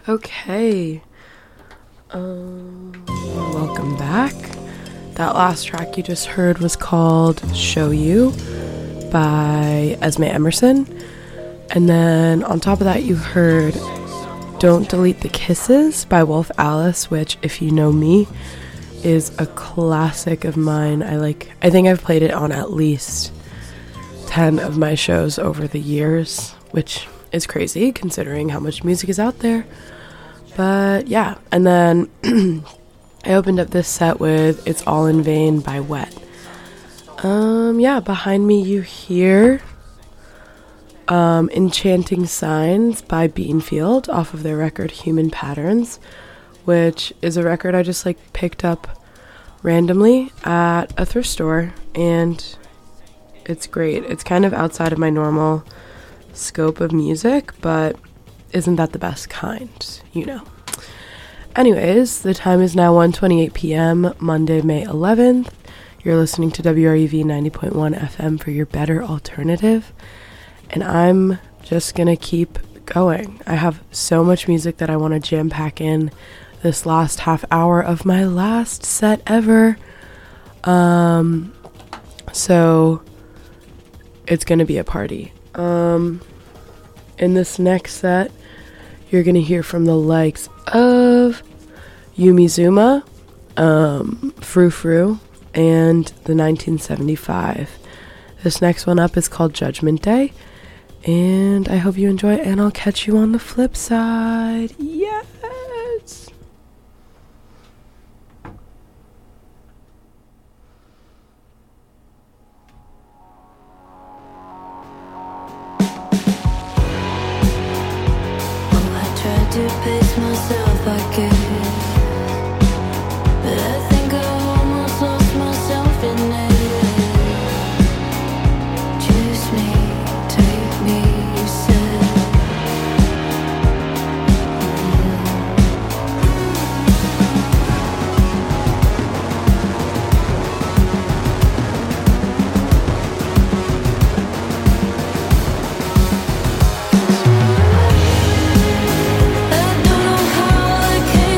Okay. Welcome back. That last track you just heard was called Show You by Esme Emerson. And then on top of that you heard Don't Delete the Kisses by Wolf Alice, which, if you know me, is a classic of mine. I think I've played it on at least 10 of my shows over the years, which is crazy considering how much music is out there. But yeah, and then I opened up this set with It's All in Vain by Wet. Behind me you hear Enchanting Signs by Beanfield off of their record Human Patterns, which is a record I just picked up randomly at a thrift store, and it's great. It's kind of outside of my normal scope of music, but isn't that the best kind, you know. Anyways, the time is now 1:28 p.m. Monday, May 11th. You're listening to WRUV 90.1 FM for your better alternative, and I'm just gonna keep going. I have so much music that I want to jam pack in this last half hour of my last set ever. So it's gonna be a party. In this next set, you're gonna hear from the likes of Yumizuma, Frou Frou, and the 1975. This next one up is called Judgment Day, and I hope you enjoy it, and I'll catch you on the flip side. Yes! To pace myself, I guess, but I think I almost lost myself in it. Choose me, take me, you said. I don't know how I came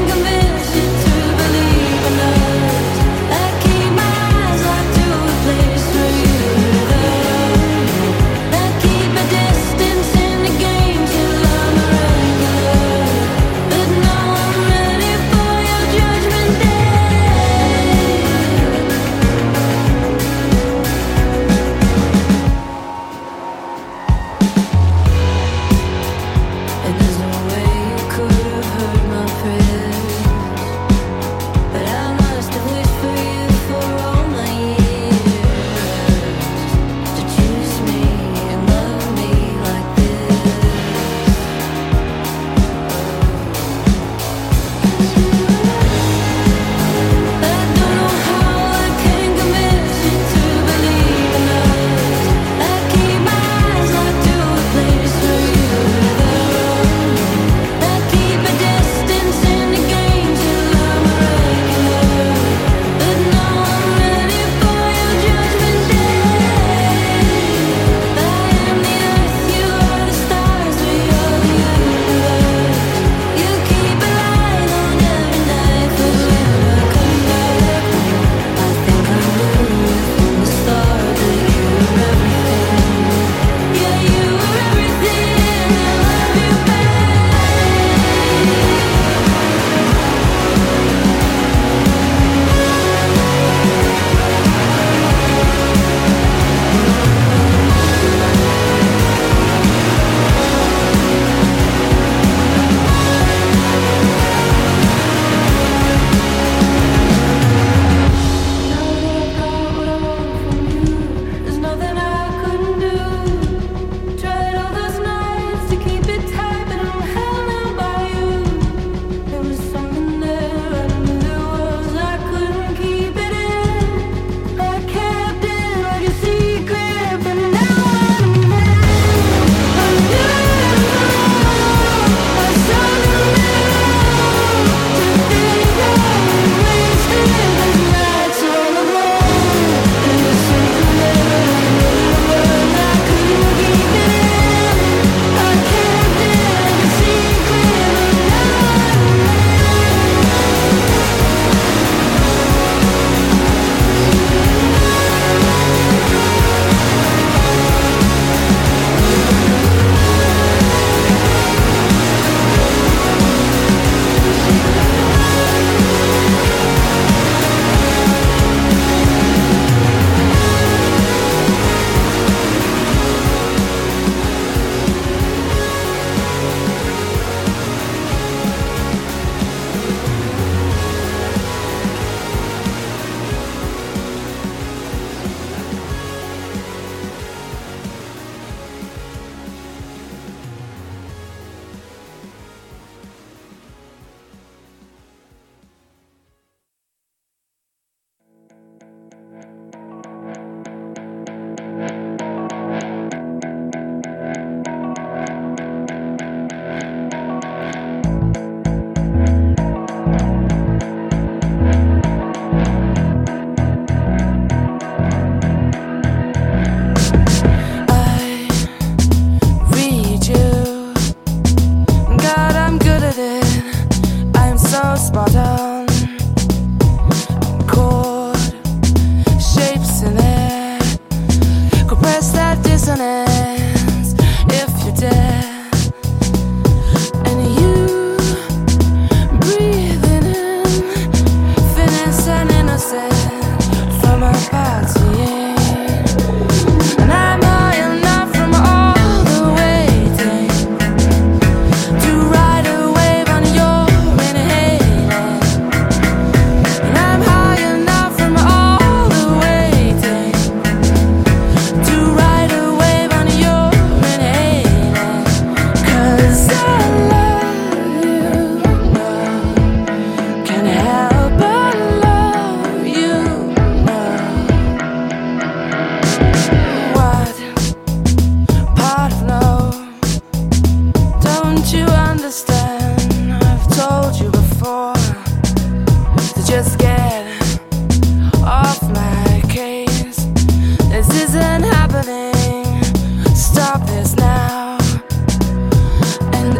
understand. I've told you before to just get off my case. This isn't happening. Stop this now. And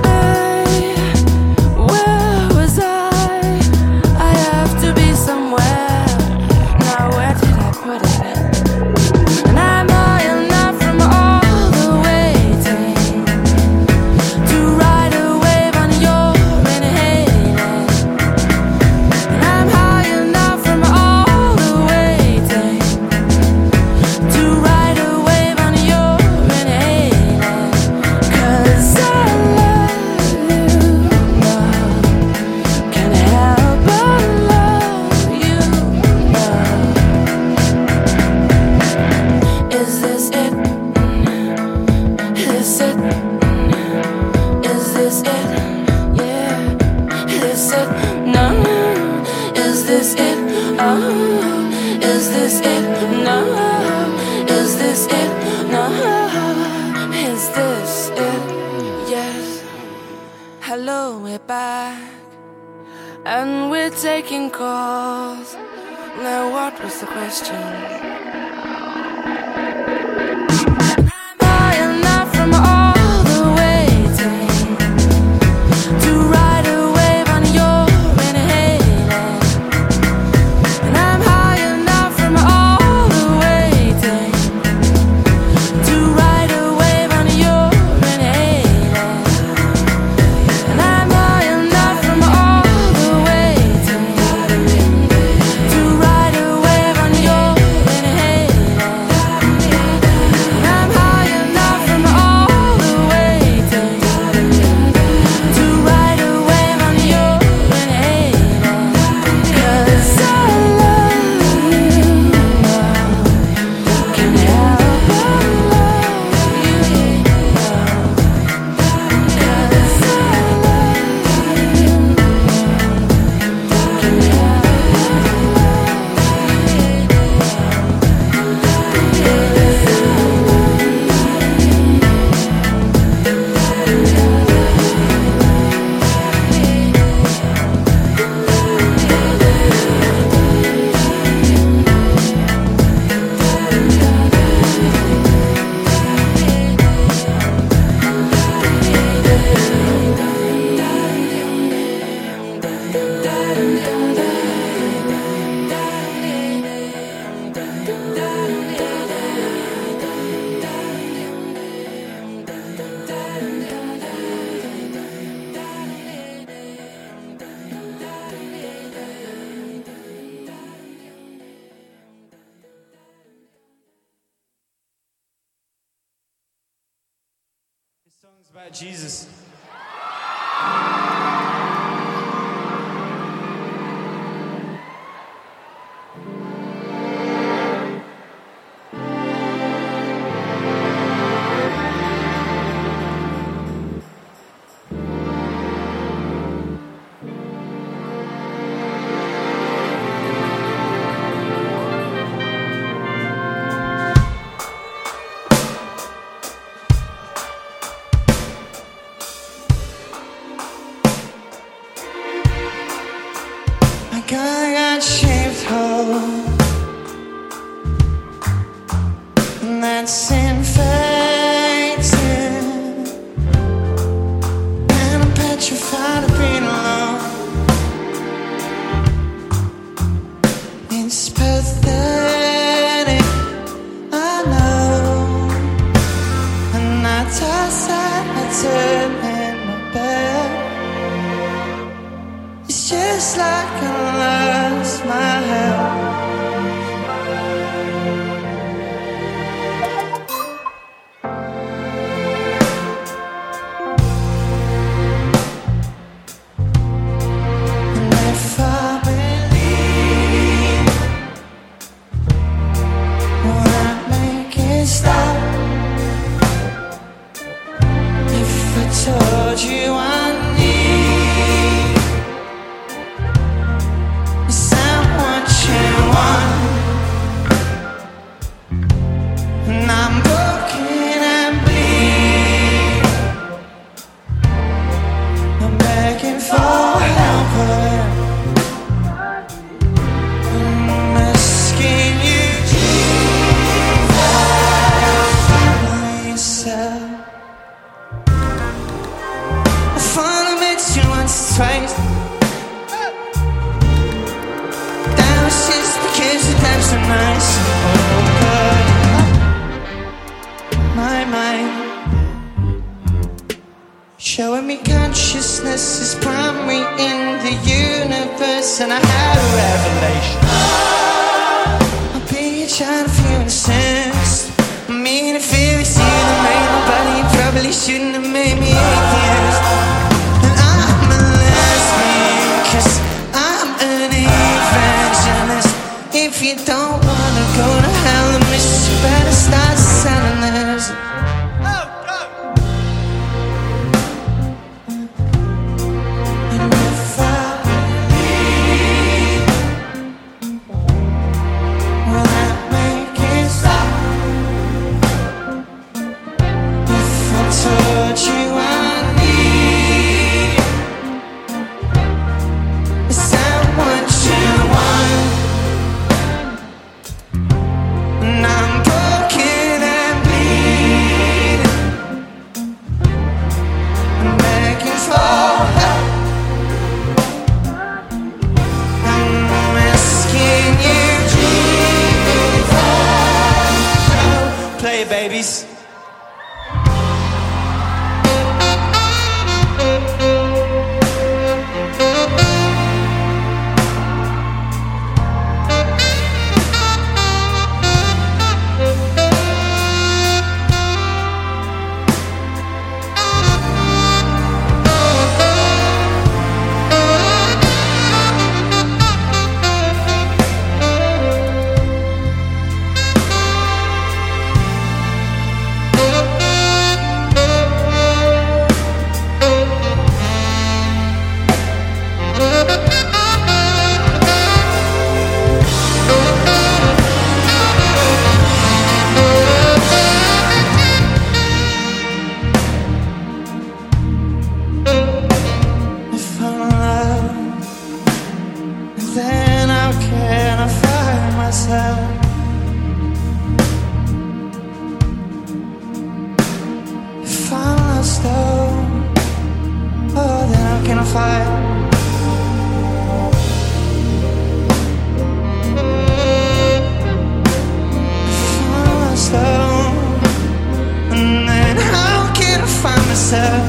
where was I? I have to be somewhere. Now where did I put it? And I'm high enough from all the waiting to ride a wave on your inhaling. And I'm high enough from all the waiting to ride a wave on your inhaling. 'Cause I love you now. Can't help but love you now. Is this it? Is it? Is this it? Yeah. Is it? No. Is this it? Oh. Is this it? No. Is this it? No. Is this it? Yes. Hello, we're back. And we're taking calls. Now what was the question? High enough from all the waiting to ride a wave on your inhaling. And I'm high enough from all the waiting to ride a wave on your inhaling. And I'm high enough from all the waiting to ride a wave on your inhaling. And I'm high enough from all the waiting to ride a wave on your inhaling. 'Cause I love you now. Can't help but love you now. 'Cause I love you now. Can't This song's about Jesus. I got shaved whole, and that's infected. And I'm petrified of being alone. It's pathetic, I know. And I toss and I turn in my bed. It's just like I lost my health. And if I believe, would I make it stop? If I told you I need someone begging for help. I'm asking you, Jesus, for yourself. I finally met you once or twice. That was just because your time's so nice. Oh, but my mind showing me consciousness is primary in the universe, and I had a revelation. I'll be trying to feel the sense. I mean, if it was you that made my body, you probably shouldn't have made me atheist. And I'm a lesbian, 'cause I'm an evangelist. If you don't wanna go to hell, then miss, you better start selling this. And if I leave, will that make it stop? If I told you I need, is that what you want? And I'm broken and bleed. I'm begging for help. I'm asking you, Jesus. Play it, babies. If I'm loved, then how can I find myself? If I'm lost, oh, then how can I find? If I'm lost, and then how can I find myself?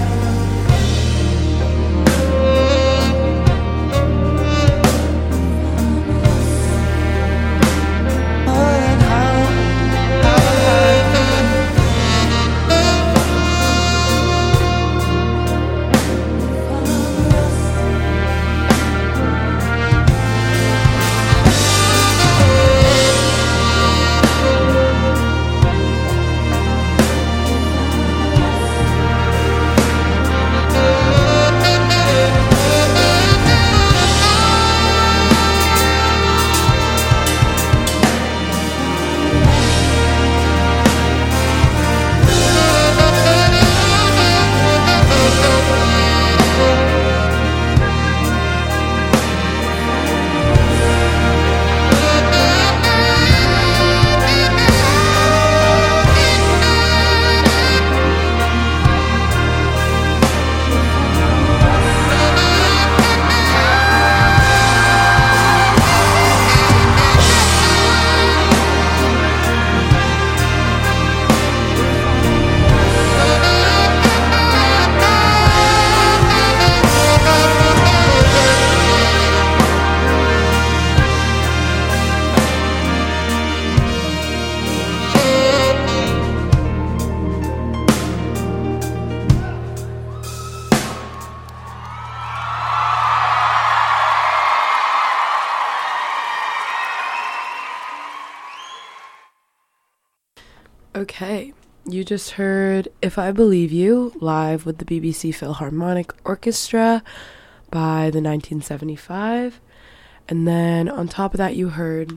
Okay, you just heard If I Believe You live with the BBC Philharmonic Orchestra by the 1975. And then on top of that you heard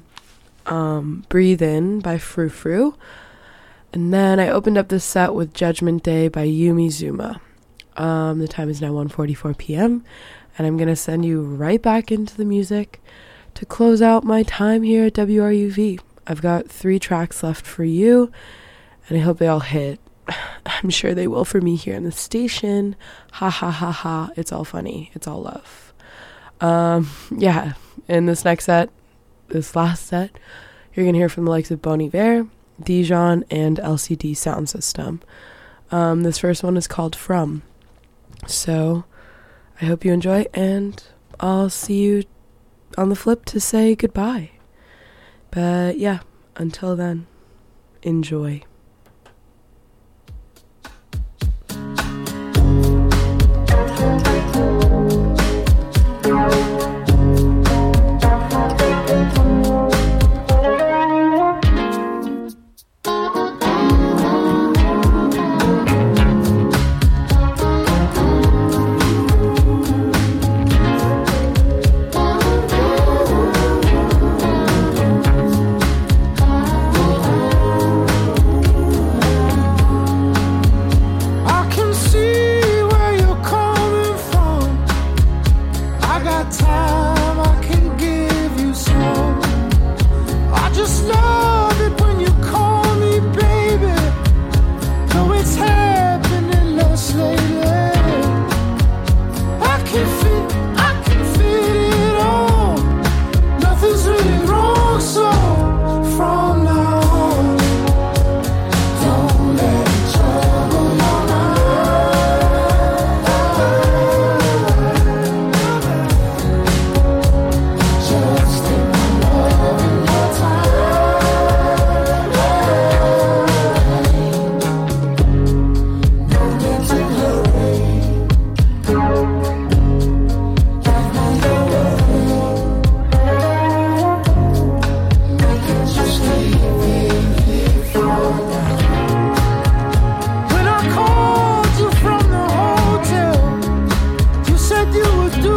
Breathe In by Frou Frou. And then I opened up this set with Judgment Day by Yumi Zuma. The time is now 1:44 p.m. and I'm going to send you right back into the music to close out my time here at WRUV. I've got 3 tracks left for you, and I hope they all hit. I'm sure they will for me here in the station. Ha ha ha ha. It's all funny. It's all love. Yeah, in this next set, this last set, you're going to hear from the likes of Bon Iver, Dijon, and LCD Sound System. This first one is called From. So I hope you enjoy, and I'll see you on the flip to say goodbye. But yeah, until then, enjoy. When I called you from the hotel, you said you would do